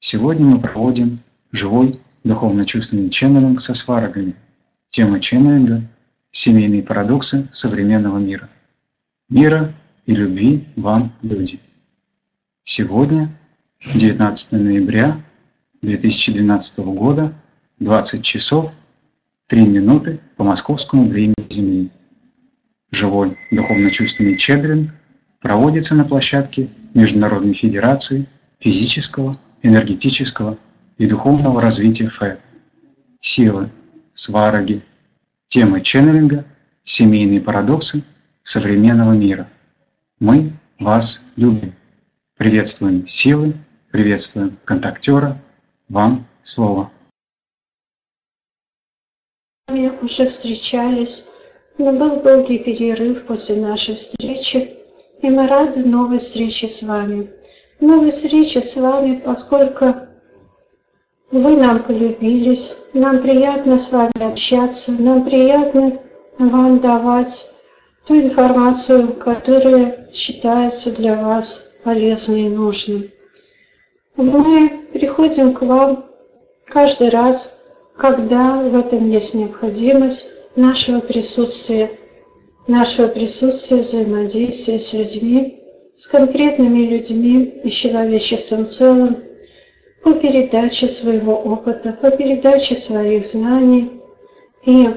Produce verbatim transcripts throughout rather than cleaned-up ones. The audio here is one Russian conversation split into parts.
Сегодня мы проводим живой духовно-чувственный ченнелинг со сварогами. Тема ченнелинга – семейные парадоксы современного мира. Мира и любви вам, люди. Сегодня, девятнадцатое ноября две тысячи двенадцатого года, двадцать часов три минуты по московскому времени Земли. Живой духовно-чувственный ченнелинг проводится на площадке Международной Федерации физического, энергетического и духовного развития эф и. Силы, свароги. Тема ченнелинга – семейные парадоксы современного мира. Мы вас любим. Приветствуем силы, приветствуем контактера. Вам слово. Мы уже встречались, но был долгий перерыв после нашей встречи, и мы рады новой встрече с вами. Новой встрече с вами, поскольку вы нам полюбились, нам приятно с вами общаться, нам приятно вам давать ту информацию, которая считается для вас полезной и нужной. Мы приходим к вам каждый раз, когда в этом есть необходимость нашего присутствия, нашего присутствия, взаимодействия с людьми, с конкретными людьми и человечеством в целом, по передаче своего опыта, по передаче своих знаний и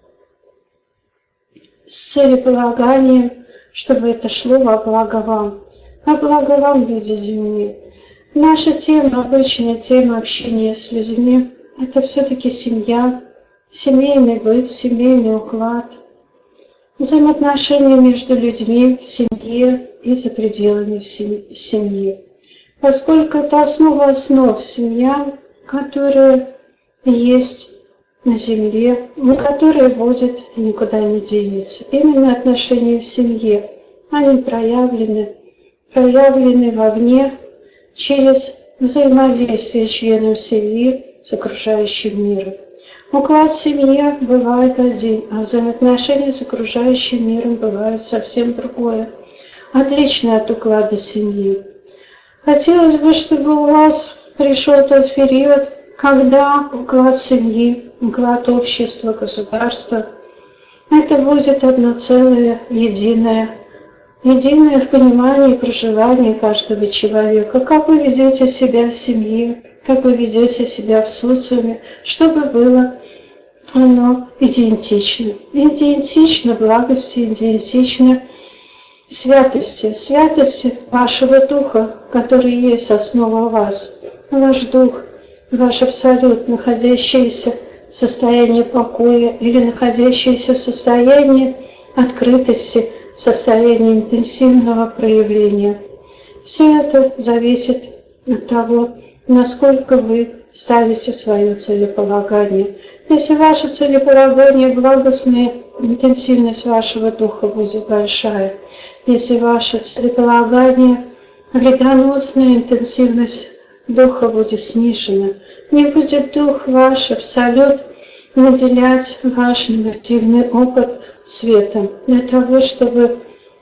с целеполаганием, чтобы это шло во благо вам, во благо вам, люди Земли. Наша тема, обычная тема общения с людьми, это все-таки семья, семейный быт, семейный уклад, взаимоотношения между людьми в семье и за пределами семьи. Поскольку это основа основ семья, которая есть на земле, но которая будет и никуда не денется. Именно отношения в семье, они проявлены, проявлены вовне через взаимодействие членов семьи с окружающим миром. Уклад семьи бывает один, а взаимоотношения с окружающим миром бывают совсем другое, отличное от уклада семьи. Хотелось бы, чтобы у вас пришел тот период, когда уклад семьи, уклад общества, государства, это будет одно целое, единое, единое в понимании и проживании каждого человека. Как вы ведете себя в семье, как вы ведете себя в социуме, чтобы было оно идентично. Идентично благости, идентично святости, святости вашего духа, который есть основа вас. Ваш дух, ваш абсолют, находящийся в состоянии покоя или находящийся в состоянии открытости, в состоянии интенсивного проявления. Все это зависит от того, насколько вы ставите свое целеполагание. Если ваше целеполагание благостное, интенсивность вашего духа будет большая. Если ваше целеполагание вредоносная, интенсивность духа будет снижена. Не будет дух ваш абсолют наделять ваш негативный опыт светом, для того, чтобы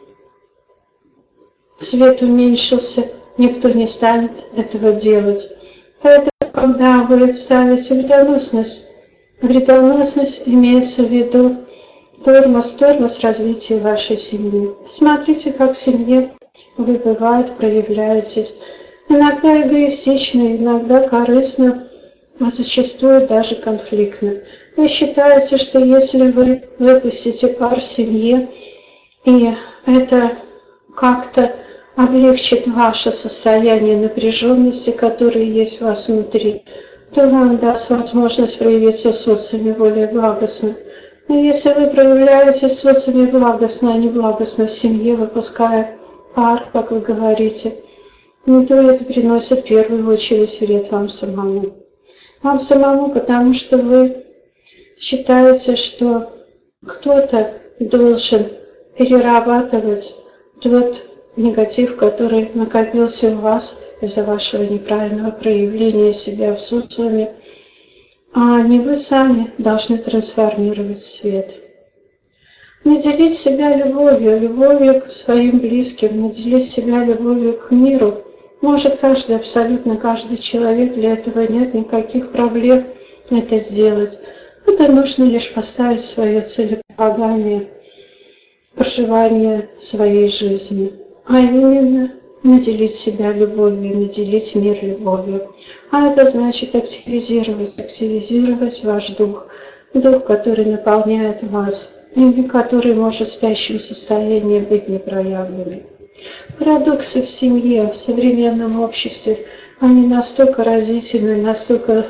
свет уменьшился, никто не станет этого делать. Поэтому, когда вы ставите вредоносность, вредоносность имеется в виду тормоз, тормоз развития вашей семьи. Смотрите, как в семье вы, бывает, проявляетесь. Иногда эгоистично, иногда корыстно, а зачастую даже конфликтно. Вы считаете, что если вы выпустите пар в семье, и это как-то облегчит ваше состояние напряженности, которое есть у вас внутри, то вам даст возможность проявиться в социуме более благостно. Но если вы проявляетесь в социуме благостно, а не благостно в семье, выпуская пар, как вы говорите, ну, то это приносит в первую очередь вред вам самому. Вам самому, потому что вы считаете, что кто-то должен перерабатывать тот негатив, который накопился у вас из-за вашего неправильного проявления себя в социуме, а не вы сами должны трансформировать свет. Наделить себя любовью, любовью к своим близким, наделить себя любовью к миру, Может каждый, абсолютно каждый человек, для этого нет никаких проблем это сделать. Это нужно лишь поставить свое целеполагание проживания своей жизни, а именно наделить себя любовью, наделить мир любовью. А это значит активизировать, активизировать ваш дух, дух, который наполняет вас, и который может в спящем состоянии быть непроявленным. Парадоксы в семье, в современном обществе, они настолько разительны, настолько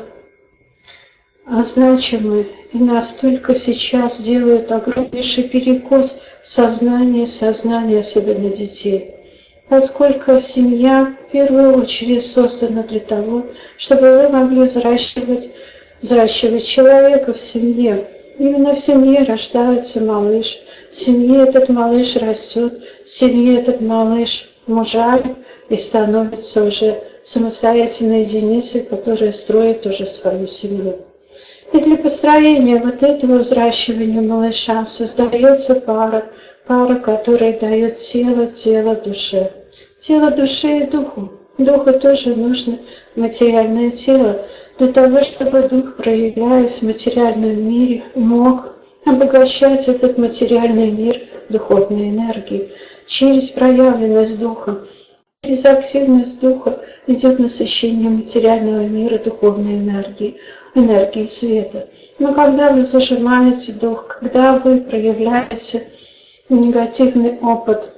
значимы и настолько сейчас делают огромнейший перекос в сознании, в сознании особенно детей. Поскольку семья в первую очередь создана для того, чтобы вы могли взращивать, взращивать человека в семье. Именно в семье рождается малыш, в семье этот малыш растет, в семье этот малыш мужает и становится уже самостоятельной единицей, которая строит уже свою семью. И для построения вот этого взращивания малыша создается пара, пара, которая дает тело, тело душе. Тело душе и духу. Духу тоже нужно материальное тело, для того, чтобы дух, проявляясь в материальном мире, мог обогащать этот материальный мир духовной энергией. Через проявленность духа, через активность духа идет насыщение материального мира духовной энергией, энергией света. Но когда вы зажимаете дух, когда вы проявляете негативный опыт,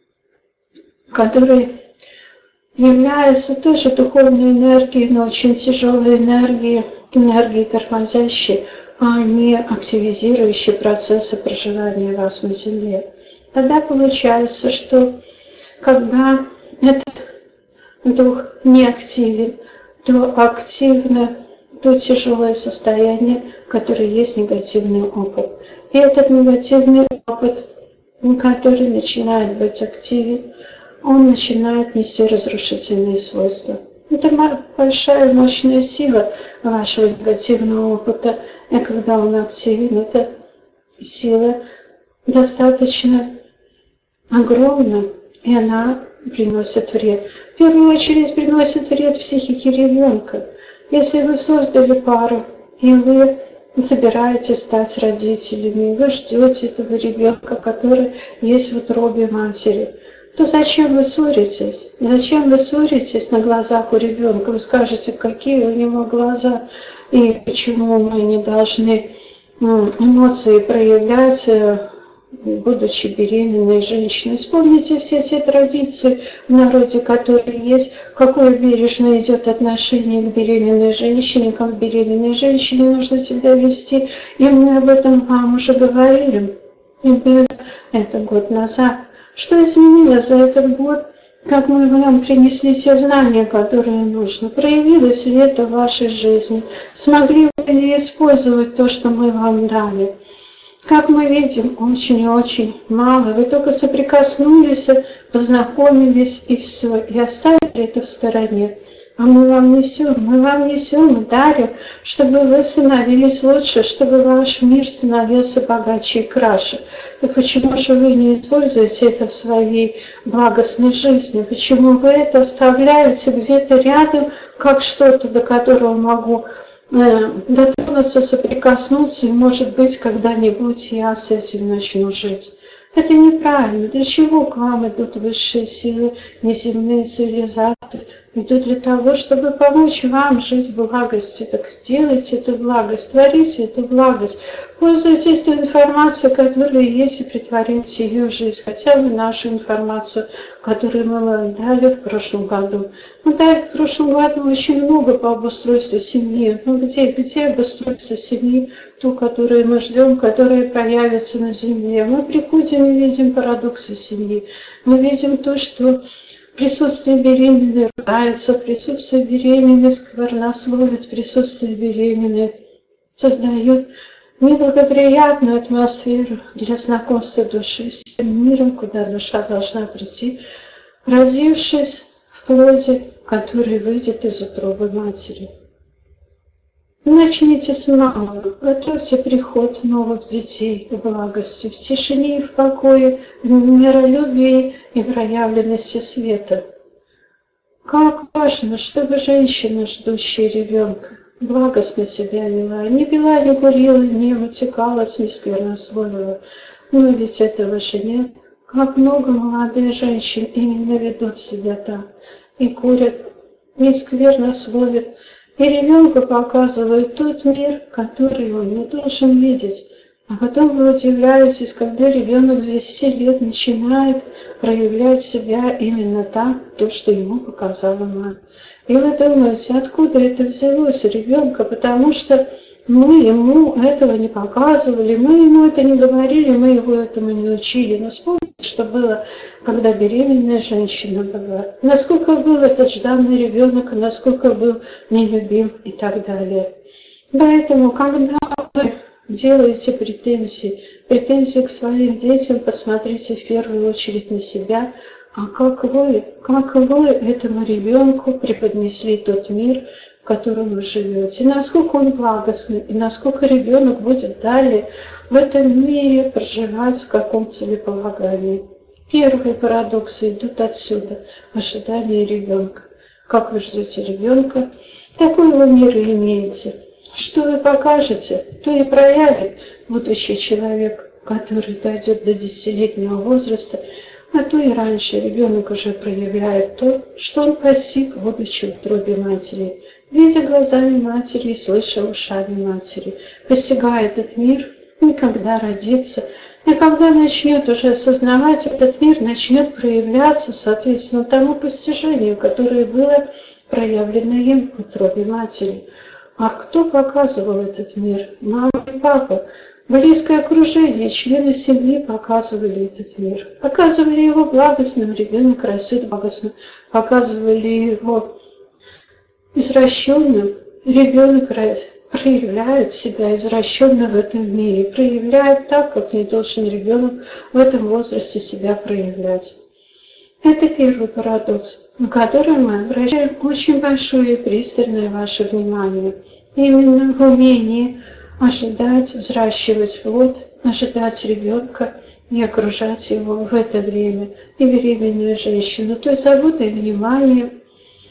который является тоже духовной энергией, но очень тяжелой энергией, энергией тормозящей, а не активизирующей процессы проживания вас на Земле. Тогда получается, что когда этот дух не активен, то активно то тяжелое состояние, которое есть негативный опыт. И этот негативный опыт, который начинает быть активен, он начинает нести разрушительные свойства. Это большая мощная сила вашего негативного опыта, и когда он активен, эта сила достаточно огромна, и она приносит вред. В первую очередь приносит вред психике ребенка. Если вы создали пару, и вы собираетесь стать родителями, вы ждете этого ребенка, который есть в утробе матери, то зачем вы ссоритесь? Зачем вы ссоритесь на глазах у ребенка? Вы скажете, какие у него глаза, и почему мы не должны эмоции проявлять, будучи беременной женщиной. Вспомните все те традиции в народе, которые есть, какое бережное идет отношение к беременной женщине, как беременной женщине нужно себя вести. И мы об этом вам уже говорили. И было это год назад. Что изменилось за этот год? Как мы вам принесли те знания, которые нужно? Проявилось ли это в вашей жизни? Смогли вы ли использовать то, что мы вам дали? Как мы видим, очень и очень мало. Вы только соприкоснулись, познакомились и все, и оставили это в стороне. А мы вам несем, мы вам несем и дарим, чтобы вы становились лучше, чтобы ваш мир становился богаче и краше. И почему же вы не используете это в своей благостной жизни? Почему вы это оставляете где-то рядом, как что-то, до которого могу э, дотронуться, соприкоснуться, и, может быть, когда-нибудь я с этим начну жить? Это неправильно. Для чего к вам идут высшие силы, неземные цивилизации? Идут для того, чтобы помочь вам жить в благости. Так сделайте эту благость, творите эту благость. Пользуйтесь той информацией, которая есть, и притворите ее в жизнь. Хотя бы нашу информацию, которую мы вам дали в прошлом году. Мы дали в прошлом году очень много по обустройству семьи. Ну где, где обустройство семьи? Ту, которую мы ждем, которая проявится на земле. Мы приходим и видим парадоксы семьи. Мы видим то, что присутствие беременной ругаются, присутствие беременной сквернословят, присутствие беременной создают неблагоприятную атмосферу для знакомства души с тем миром, куда душа должна прийти, родившись в плоти, который выйдет из утробы матери. Начните с малого, готовьте приход новых детей в благости, в тишине и в покое, в миролюбии и в проявленности света. Как важно, чтобы женщина, ждущая ребенка, благостно себя вела, не пила, не курила, не вытекалась, не сквернословила. Но ведь этого же нет. Как много молодых женщин именно ведут себя так. И курят, и сквернословят, и ребенку показывают тот мир, который он не должен видеть. А потом вы удивляетесь, когда ребенок с десяти лет начинает проявлять себя именно так, то, что ему показала мать. И вы думаете, откуда это взялось у ребенка, потому что мы ему этого не показывали, мы ему это не говорили, мы его этому не учили. Но вспомните, что было, когда беременная женщина была, насколько был этот жданный ребенок, насколько был нелюбим и так далее. Поэтому, когда вы делаете претензии, претензии к своим детям, посмотрите в первую очередь на себя, а как вы, как вы этому ребенку преподнесли тот мир, в котором вы живете, и насколько он благостный, и насколько ребенок будет далее в этом мире проживать в каком целеполагании. Первые парадоксы идут отсюда, ожидание ребенка. Как вы ждете ребенка, такой вы мир и имеете. Что вы покажете, то и проявит будущий человек, который дойдет до десятилетнего возраста, а то и раньше ребенок уже проявляет то, что он постиг, будучи в утробе матери, видя глазами матери и слыша ушами матери, постигая этот мир, и когда родится, и когда начнет уже осознавать этот мир, начнет проявляться соответственно тому постижению, которое было проявлено им в утробе матери. А кто показывал этот мир? Мама и папа. Близкое окружение, члены семьи показывали этот мир. Показывали его благостным, ребенок растет благостно. Показывали его извращенным, ребенок проявляет себя извращенно в этом мире. Проявляет так, как не должен ребенок в этом возрасте себя проявлять. Это первый парадокс, на который мы обращаем очень большое и пристальное ваше внимание. Именно в умении ожидать, взращивать плод, ожидать ребенка и окружать его в это время, и беременную женщину, той заботой и вниманием,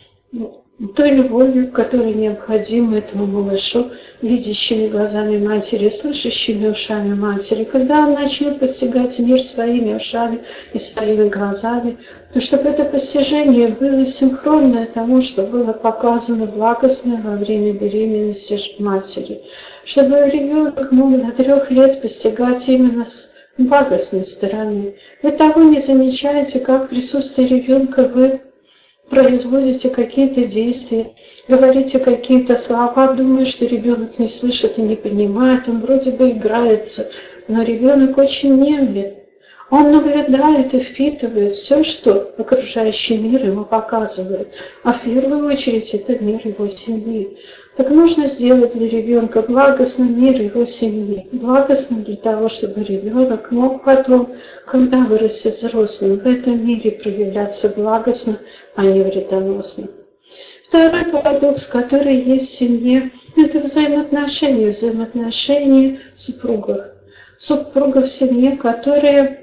той любовью, которая необходима этому малышу, видящими глазами матери, слышащими ушами матери. Когда он начнет постигать мир своими ушами и своими глазами, то чтобы это постижение было синхронное тому, что было показано благостно во время беременности матери. Чтобы ребенок мог до трех лет постигать именно с благостной стороны. Вы того не замечаете, как в присутствии ребенка вы производите какие-то действия, говорите какие-то слова, думая, что ребенок не слышит и не понимает, он вроде бы играется, но ребенок очень нервен. Он наблюдает и впитывает все, что окружающий мир ему показывает, а в первую очередь это мир его семьи. Так нужно сделать для ребенка благостным мир его семьи, благостным для того, чтобы ребенок мог потом, когда вырастет взрослым, в этом мире проявляться благостно, а не вредоносно. Второй парадокс, который есть в семье, это взаимоотношения, взаимоотношения супругов. Супругов в семье, которые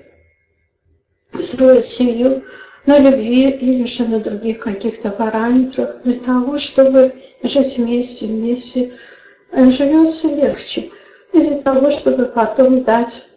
строят семью на любви или же на других каких-то параметрах, для того, чтобы жить вместе, вместе живется легче, и для того, чтобы потом дать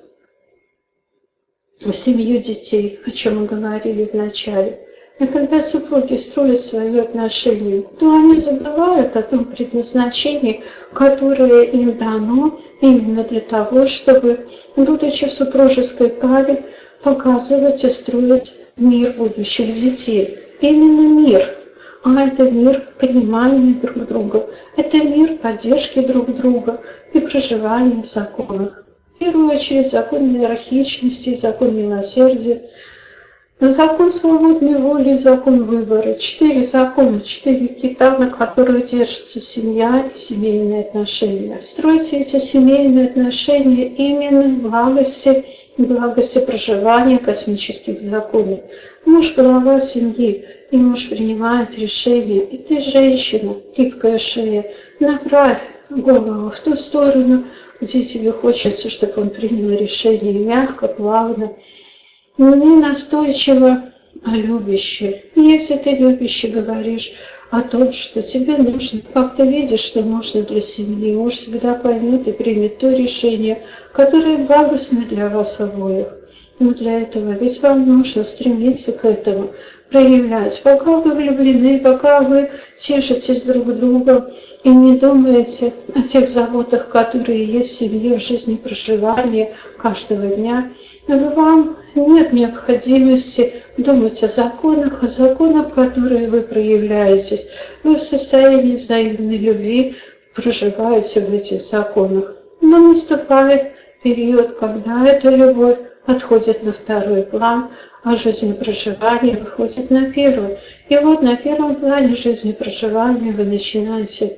в семью детей, о чем мы говорили в начале. И когда супруги строят свои отношения, то они забывают о том предназначении, которое им дано именно для того, чтобы, будучи в супружеской паре, показывать и строить мир будущих детей. Именно мир. А это мир понимания друг друга. Это мир поддержки друг друга и проживания в законах. В первую очередь закон иерархичности, закон милосердия, закон свободной воли и закон выбора. Четыре закона, четыре кита, на которых держится семья и семейные отношения. Стройте эти семейные отношения именно в благости, в благости проживания космических законов. Муж – глава семьи, и муж принимает решение. И ты, женщина, гибкая шея, направь голову в ту сторону, где тебе хочется, чтобы он принял решение мягко, плавно, не настойчиво, а любящее. И если ты любящий говоришь о том, что тебе нужно, как ты видишь, что нужно для семьи, муж всегда поймет и примет то решение, которое благостно для вас обоих. Но для этого ведь вам нужно стремиться к этому, проявлять. Пока вы влюблены, пока вы тешитесь друг другом и не думаете о тех заботах, которые есть в семье, в жизни проживания каждого дня, вам нет необходимости думать о законах, о законах, которые вы проявляетесь. Вы в состоянии взаимной любви проживаете в этих законах. Но наступает период, когда эта любовь отходит на второй план, а жизнепроживание выходит на первый. И вот на первом плане жизнепроживания вы начинаете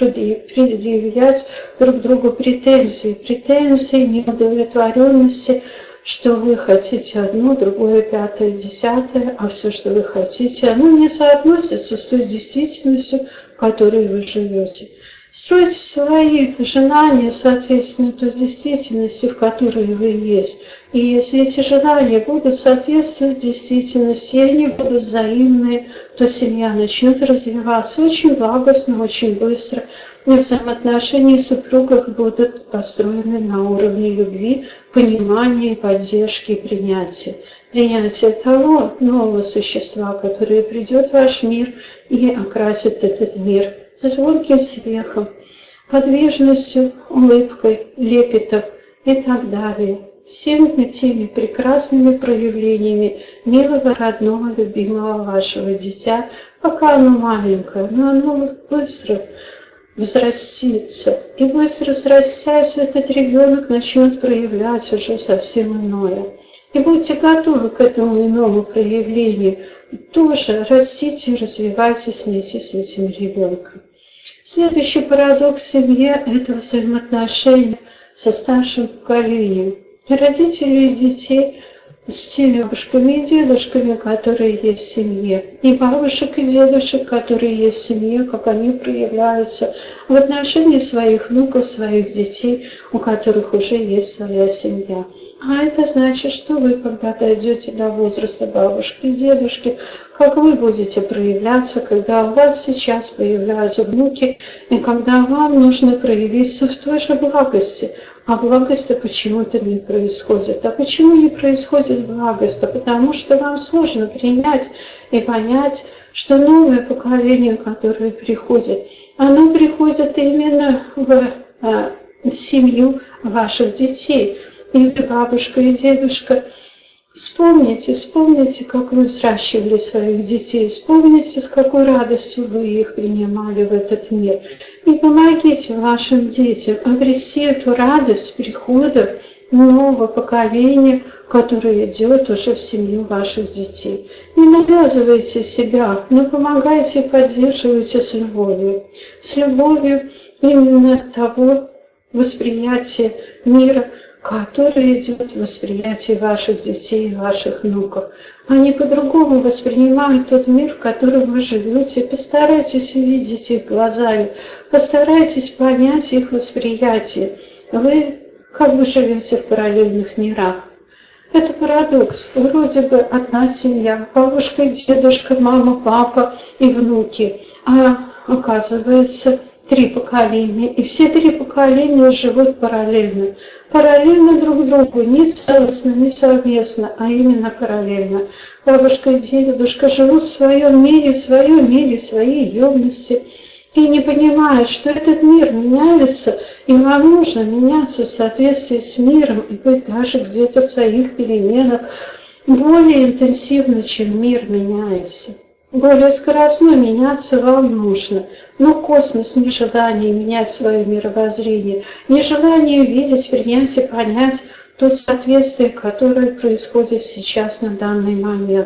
предъявлять друг другу претензии, претензии, неудовлетворенности, что вы хотите одно, другое, пятое, десятое, а все, что вы хотите, оно не соотносится с той действительностью, в которой вы живете. Стройте свои желания, соответственно, той действительности, в которой вы есть. И если эти желания будут соответствовать действительности, и они будут взаимные, то семья начнет развиваться очень благостно, очень быстро. И взаимоотношения супругов будут построены на уровне любви, понимания, поддержки и принятия. Принятие того нового существа, которое придет в ваш мир и окрасит этот мир звонким смехом, подвижностью, улыбкой, лепетом и так далее. Всеми теми прекрасными проявлениями милого, родного, любимого вашего дитя, пока оно маленькое, но оно быстро взрастится. И быстро взрастясь, этот ребенок начнет проявлять уже совсем иное. И будьте готовы к этому иному проявлению. Тоже растите и развивайтесь вместе с этим ребенком. Следующий парадокс в семье – это взаимоотношения со старшим поколением. Родители и детей с теми бабушками и дедушками, которые есть в семье, и бабушек и дедушек, которые есть в семье, как они проявляются в отношении своих внуков, своих детей, у которых уже есть своя семья. А это значит, что вы, когда дойдете до возраста бабушки и дедушки, как вы будете проявляться, когда у вас сейчас появляются внуки, и когда вам нужно проявиться в той же благости. А благость-то почему-то не происходит. А почему не происходит благость? А потому что вам сложно принять и понять, что новое поколение, которое приходит, оно приходит именно в а, семью ваших детей. И бабушка, и дедушка, вспомните, вспомните, как вы взращивали своих детей, вспомните, с какой радостью вы их принимали в этот мир. И помогите вашим детям обрести эту радость прихода нового поколения, которое идет уже в семью ваших детей. Не навязывайте себя, но помогайте и поддерживайте с любовью. С любовью именно того восприятия мира, которое идет в восприятии ваших детей и ваших внуков. Они по-другому воспринимают тот мир, в котором вы живете. Постарайтесь увидеть их глазами, постарайтесь понять их восприятие. Вы как бы живете в параллельных мирах. Это парадокс. Вроде бы одна семья, бабушка, дедушка, мама, папа и внуки. А оказывается, три поколения. И все три поколения живут параллельно. Параллельно друг другу, не целостно, не совместно, а именно параллельно. Бабушка и дедушка живут в своем мире, в своем мире, в своей юности. И не понимают, что этот мир меняется, и вам нужно меняться в соответствии с миром и быть даже где-то в своих переменах более интенсивно, чем мир меняется. Более скоростно меняться вам нужно. Но космос, нежелание менять свое мировоззрение, нежелание видеть, принять и понять то соответствие, которое происходит сейчас на данный момент.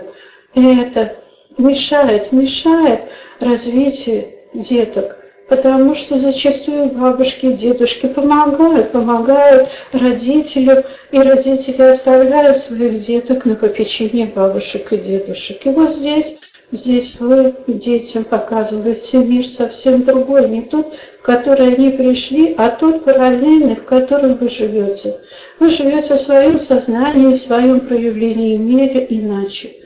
Это мешает, мешает развитию деток, потому что зачастую бабушки и дедушки помогают, помогают родителям, и родители оставляют своих деток на попечение бабушек и дедушек. И вот здесь, здесь вы детям показываете мир совсем другой, не тот, в который они пришли, а тот параллельный, в котором вы живете. Вы живете в своем сознании, в своем проявлении мира иначе.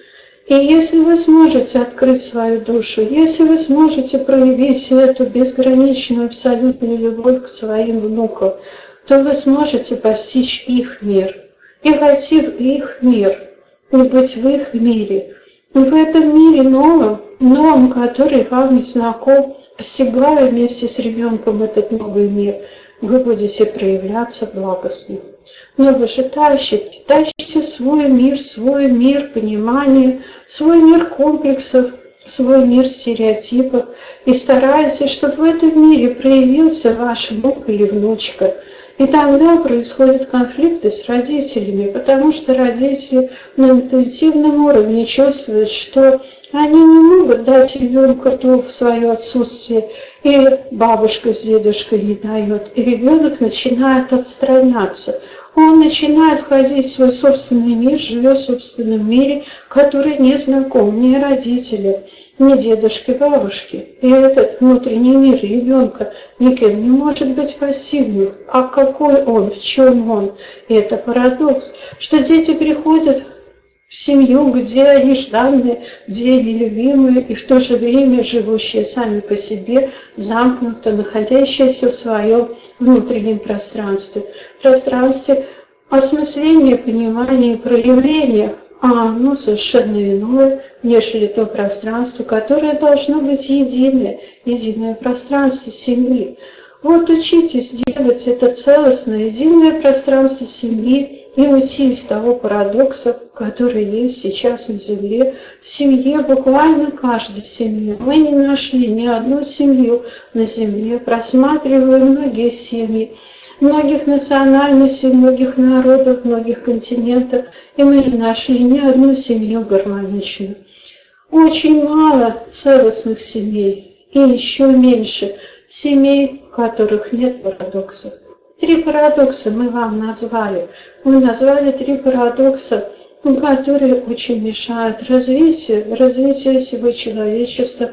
И если вы сможете открыть свою душу, если вы сможете проявить эту безграничную абсолютную любовь к своим внукам, то вы сможете постичь их мир и войти в их мир, и быть в их мире. И в этом мире новом, новом, который вам не знаком, постигая вместе с ребенком этот новый мир, вы будете проявляться благостно. Но вы же тащите, тащите свой мир, свой мир понимания, свой мир комплексов, свой мир стереотипов и стараетесь, чтобы в этом мире проявился ваш внук или внучка. И тогда происходят конфликты с родителями, потому что родители на интуитивном уровне чувствуют, что они не могут дать ребенку то в свое отсутствие, и бабушка с дедушкой не дает, и ребенок начинает отстраняться. Он начинает входить в свой собственный мир, живет в собственном мире, который не знаком ни родителям, ни дедушке, бабушке. И этот внутренний мир ребенка никем не может быть пассивным. А какой он, в чем он? И это парадокс, что дети приходят в семью, где они жданные, где они любимые, и в то же время живущие сами по себе, замкнуто, находящиеся в своем внутреннем пространстве. Пространстве осмысления, понимания и проявления, а оно совершенно иное, нежели то пространство, которое должно быть единое, единое пространство семьи. Вот учитесь делать это целостное, единое пространство семьи, и уйти из того парадокса, который есть сейчас на Земле. В семье, буквально каждой семье. Мы не нашли ни одну семью на Земле, просматривая многие семьи, многих национальностей, многих народов, многих континентов, и мы не нашли ни одну семью гармоничную. Очень мало целостных семей, и еще меньше семей, в которых нет парадоксов. Три парадокса мы вам назвали. Мы назвали три парадокса, которые очень мешают развитию, развитию всего человечества,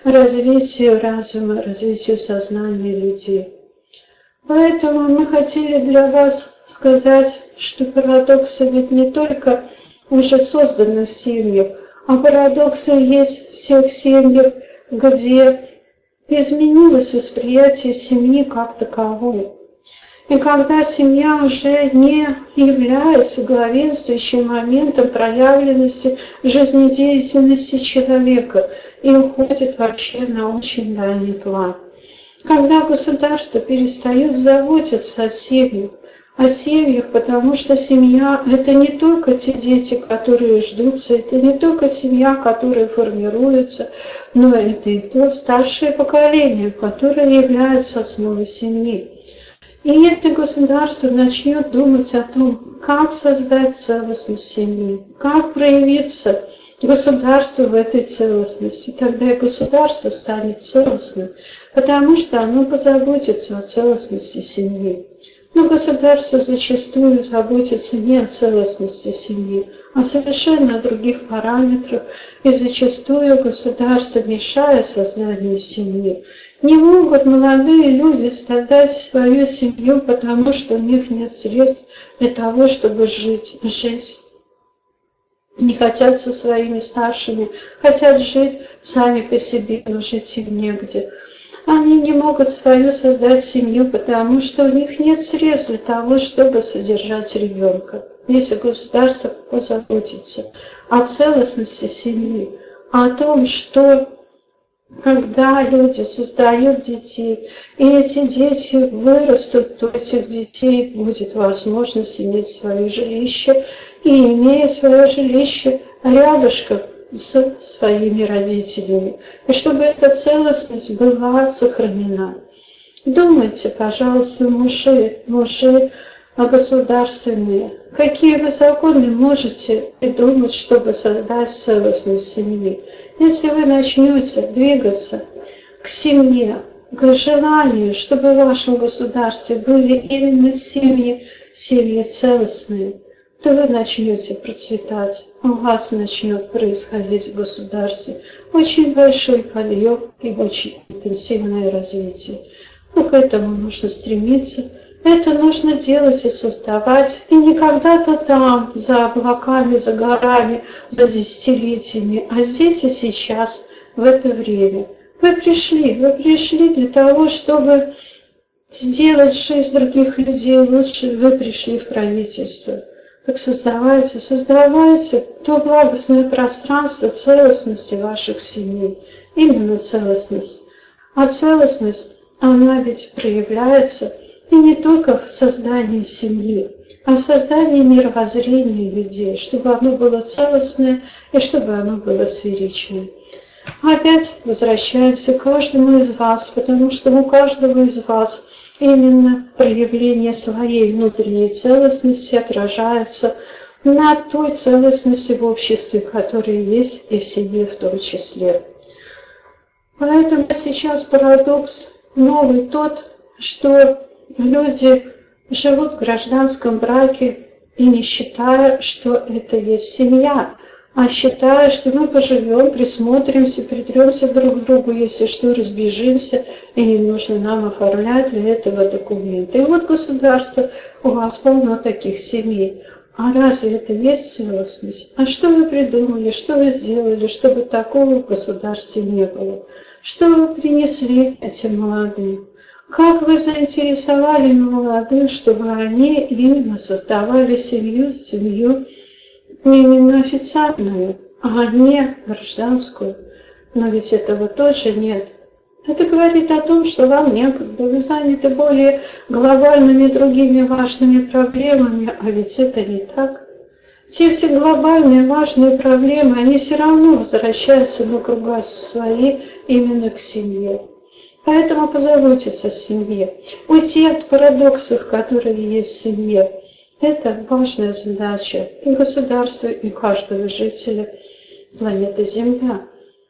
развитию разума, развитию сознания людей. Поэтому мы хотели для вас сказать, что парадоксы ведь не только уже созданы в семьях, а парадоксы есть в всех семьях, где изменилось восприятие семьи как таковой. И когда семья уже не является главенствующим моментом проявленности жизнедеятельности человека и уходит вообще на очень дальний план. Когда государство перестает заботиться о семьях, о семьях, потому что семья – это не только те дети, которые ждутся, это не только семья, которая формируется, но это и то старшее поколение, которое является основой семьи. И если государство начнет думать о том, как создать целостность семьи, как проявиться государству в этой целостности, тогда и государство станет целостным, потому что оно позаботится о целостности семьи. Но государство зачастую заботится не о целостности семьи, а совершенно о других параметрах, и зачастую государство, мешая созданию семьи. Не могут молодые люди создать свою семью, потому что у них нет средств для того, чтобы жить. жить. Не хотят со своими старшими, хотят жить сами по себе, но жить им негде. Они не могут свою создать семью, потому что у них нет средств для того, чтобы содержать ребенка. Если государство позаботится о целостности семьи, о том, что когда люди создают детей, и эти дети вырастут, то у этих детей будет возможность иметь свое жилище, и имея свое жилище рядышком с своими родителями, и чтобы эта целостность была сохранена. Думайте, пожалуйста, мужи, мужи государственные, какие вы законы можете придумать, чтобы создать целостность семьи. Если вы начнете двигаться к семье, к желанию, чтобы в вашем государстве были именно семьи, семьи целостные, то вы начнете процветать, у вас начнет происходить в государстве очень большой подъем и очень интенсивное развитие. Но к этому нужно стремиться, Это нужно делать и создавать, и не когда-то там, за облаками, за горами, за десятилетиями, а здесь и сейчас, в это время. Вы пришли, вы пришли для того, чтобы сделать жизнь других людей лучше, вы пришли в правительство. Так создавайте, создавайте то благостное пространство целостности ваших семей, именно целостность. А целостность, она ведь проявляется и не только в создании семьи, а в создании мировоззрения людей, чтобы оно было целостное и чтобы оно было сферичное. Опять возвращаемся к каждому из вас, потому что у каждого из вас именно проявление своей внутренней целостности отражается на той целостности в обществе, которая есть и в семье в том числе. Поэтому сейчас парадокс новый тот, что люди живут в гражданском браке и не считая, что это есть семья, а считая, что мы поживем, присмотримся, притремся друг к другу, если что, разбежимся, и не нужно нам оформлять для этого документы. И вот государство, у вас полно таких семей. А разве это есть целостность? А что вы придумали, что вы сделали, чтобы такого в государстве не было? Что вы принесли этим молодым? Как вы заинтересовали молодых, чтобы они именно создавали семью, семью именно официальную, а не гражданскую? Но ведь этого тоже нет. Это говорит о том, что вам некогда, вы заняты более глобальными другими важными проблемами, а ведь это не так. Те все глобальные важные проблемы, они все равно возвращаются на круга свои именно к семье. Поэтому позаботиться о семье, уйти от парадоксов, которые есть в семье. Это важная задача и государства, и каждого жителя планеты Земля.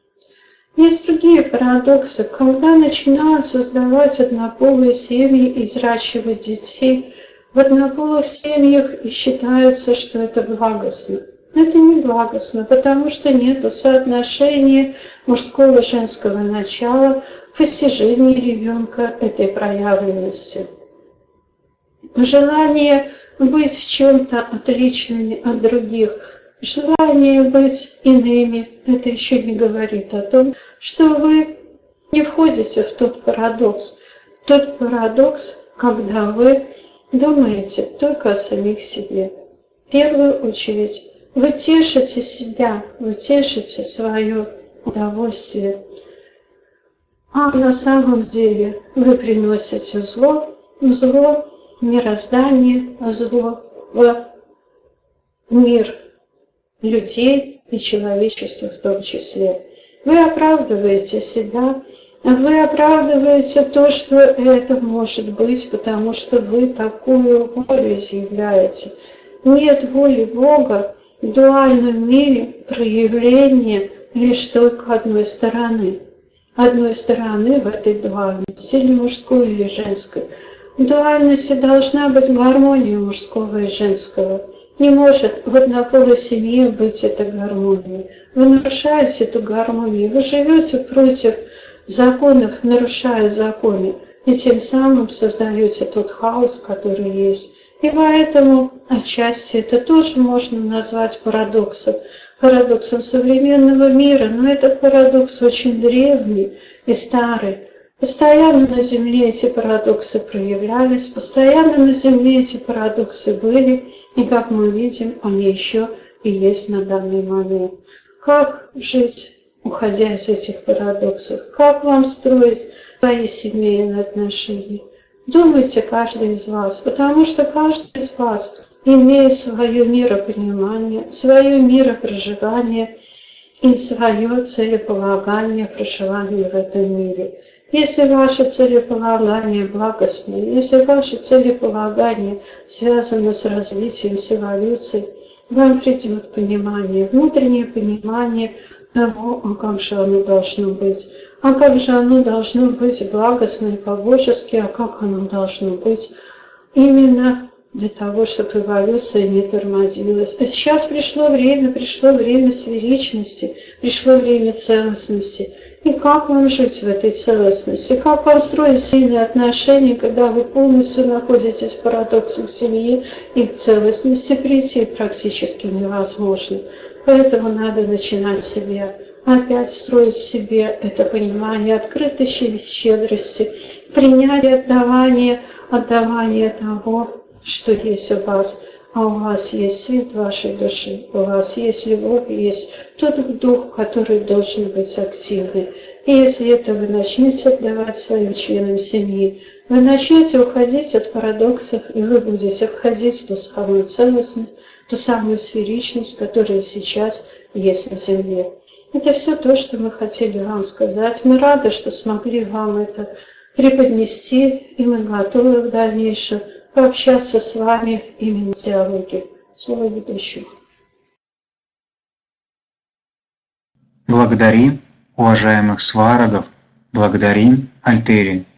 Есть другие парадоксы, когда начинают создавать однополые семьи и взращивать детей. В однополых семьях и считается, что это благостно. Это не благостно, потому что нет соотношения мужского и женского начала в постижении ребенка этой проявленности. Желание быть в чем-то отличными от других, желание быть иными, это еще не говорит о том, что вы не входите в тот парадокс. Тот парадокс, когда вы думаете только о самих себе. В первую очередь, вы тешите себя, вы тешите свое удовольствие. А на самом деле вы приносите зло, зло в мироздание, зло в мир людей и человечества в том числе. Вы оправдываете себя, вы оправдываете то, что это может быть, потому что вы такую волю изъявляете. Нет воли Бога в дуальном мире проявления лишь только одной стороны. Одной стороны в этой дуальности, или мужской, или женской. В дуальности должна быть гармония мужского и женского. Не может в однополой семье быть эта гармония. Вы нарушаете эту гармонию, вы живете против законов, нарушая законы, и тем самым создаете тот хаос, который есть. И поэтому отчасти это тоже можно назвать парадоксом, парадоксом современного мира, но этот парадокс очень древний и старый. Постоянно на Земле эти парадоксы проявлялись, постоянно на Земле эти парадоксы были, и, как мы видим, они еще и есть на данный момент. Как жить, уходя из этих парадоксов? Как вам строить свои семейные отношения? Думайте каждый из вас, потому что каждый из вас имеет свое миропонимание, свое миропроживание и свое целеполагание проживания в этом мире. Если ваше целеполагание благостное, если ваше целеполагание связано с развитием, с эволюцией, вам придет понимание, внутреннее понимание того, а как же оно должно быть. А как же оно должно быть благостно и по-божески, а как оно должно быть именно для того, чтобы эволюция не тормозилась. А сейчас пришло время, пришло время сферичности, пришло время целостности. И как вам жить в этой целостности? Как вам строить сильные отношения, когда вы полностью находитесь в парадоксах семьи, и к целостности прийти практически невозможно. Поэтому надо начинать с себя. Опять строить в себе это понимание открытости, щедрости, принятие, отдавание, отдавание того, что есть у вас. А у вас есть свет вашей души, у вас есть любовь, есть тот дух, который должен быть активный. И если это вы начнете отдавать своим членам семьи, вы начнете уходить от парадоксов, и вы будете входить в ту самую целостность, ту самую сферичность, которая сейчас есть на Земле. Это все то, что мы хотели вам сказать. Мы рады, что смогли вам это преподнести, и мы готовы в дальнейшем пообщаться с вами именно в диалоге. Слово ведущего. Благодарим уважаемых сварогов, благодарим Альтери.